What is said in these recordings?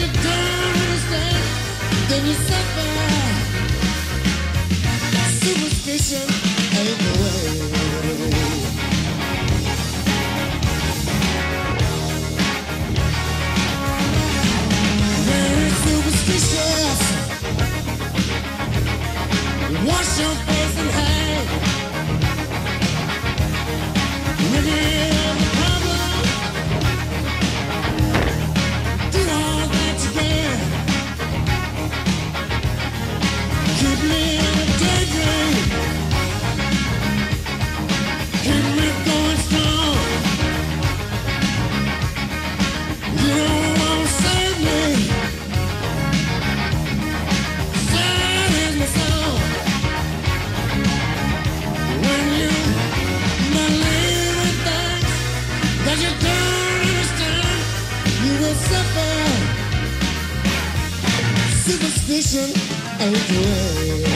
you don't understand, then you suffer. Superstition ain't the way. Very superstitious. Wash your face and hang. Reveal the problem. Do all that you can. Keep me in a daydream. Keep me going strong. You don't want to save me. Sad is my song. When you believe in things that you don't understand, you will suffer. Superstition ain't the way.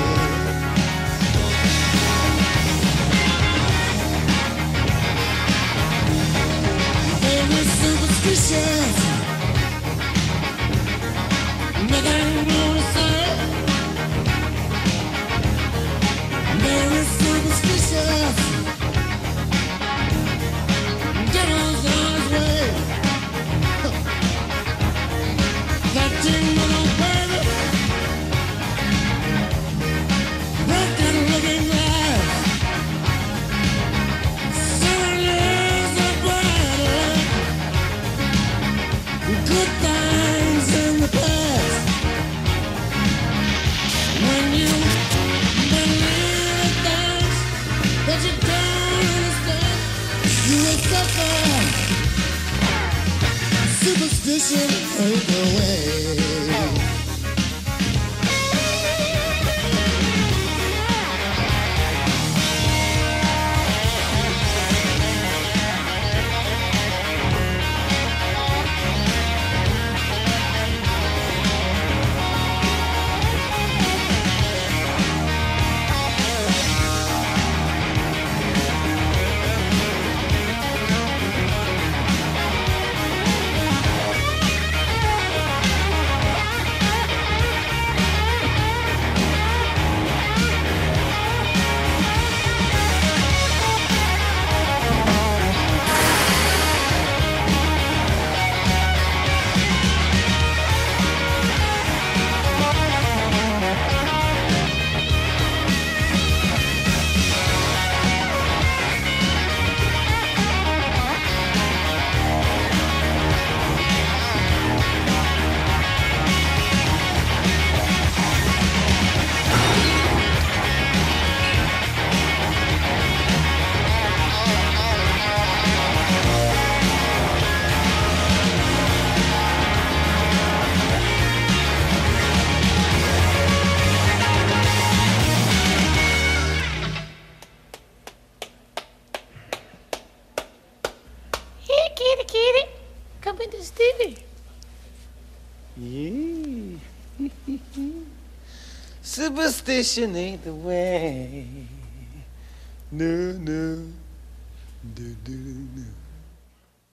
Very superstitious. Nothing more to say. Very superstitious. Devil's on his way. That jingle on baby. Broken looking glass. 7 years of brighter. Good things in the past. When you believe in things that you don't understand, you will suffer. Superstition ain't the way. Here, kitty, kitty. Come in the studio. Yeah. Superstition ain't the way. No, no. Do, do, do, no.